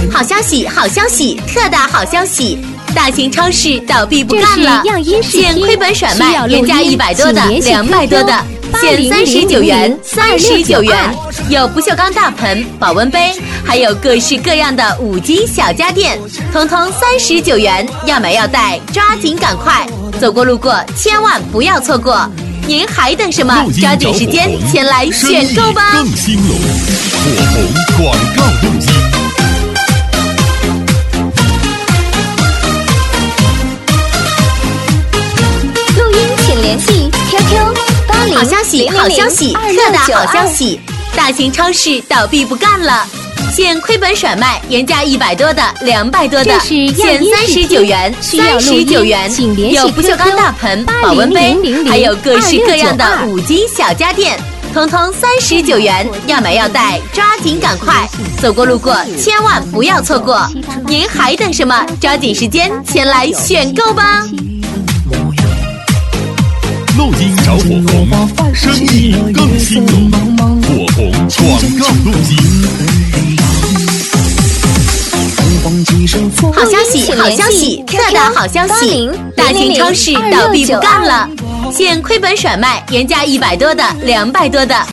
好消息，好消息，特大好消息！大型超市倒闭不干了，现亏本甩卖原价100多的、200多的，现39元、39元。有不锈钢大盆、保温杯，还有各式各样的5金小家电，通通39元。要买要带，抓紧赶快！走过路过千万不要错过。您还等什么？抓紧时间前来选购吧！ 更兴隆，火红广告录音。 录音请联系 QQ 80。 好消息，好消息，特大好消息！大型超市倒闭不干了。现亏本甩卖原价100多的、200多的，现39元、39元。有不锈钢大盆、保温杯，还有各式各样的5金小家电，通通39元。要买要带，抓紧赶快！走过路过千万不要错过。您还等什么？抓紧时间前来选购吧！ 录音找火红，生意更兴隆，火红广告录音。 好消息，好消息，特大好消息！大型超市倒闭不干了，现亏本甩卖原价100多的、200多的。